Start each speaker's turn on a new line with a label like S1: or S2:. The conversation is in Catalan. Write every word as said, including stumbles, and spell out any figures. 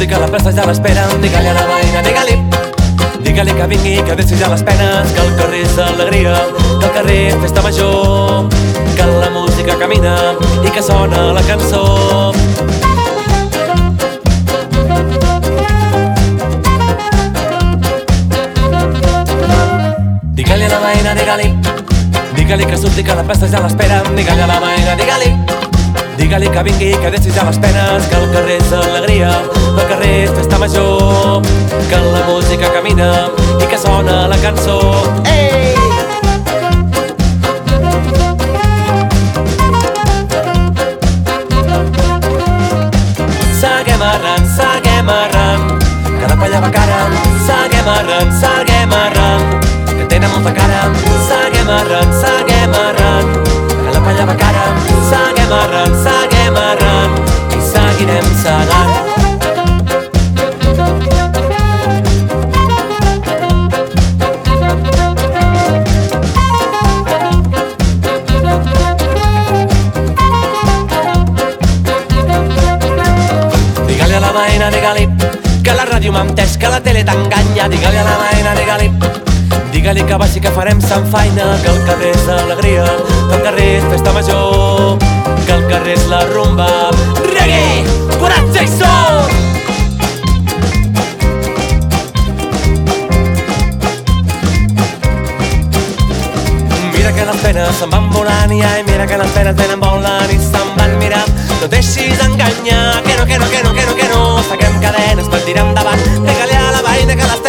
S1: surti que la plaça ja l'espera. Digue-li a la veïna, digue-li, digue-li que vingui, que deixi ja les penes, que el carrer és alegria, que el carrer és festa major, que la música camina i que sona la cançó. Digue-li a la veïna, digue-li, digue-li que surti que la plaça ja l'espera. Digue-li a la veïna, digue-li, digue-li que vingui, que deixi ja les penes, que el carrer és alegria, que el carrer és festa major, que la música camina i que sona la cançó. Ei! Seguem arran, seguem arran, que la palla va cara. Seguem arran, seguem arran, que tenen molta cara. Seguem arran, seguem arran, que la palla va cara. Seguem arran, seguem arran, i seguirem segant. Digue-li a la veïna, digue-li, que la ràdio m'ha entès, que la tele t'enganya. Digue-li a la veïna, digue-li, digue-li que baixi, que farem sant feina, que el carrer és alegria, que el carrer és festa major, que el carrer és la rumba. Reggae, coratge i son! Mira que les penes se'n van volant i ai, mira que les penes venen volant i se'n van mirar. No et deixis enganyar, que no, que no, que no, que no, que no. Saquem cadenes per tirar endavant. Digue-li a la veïna que les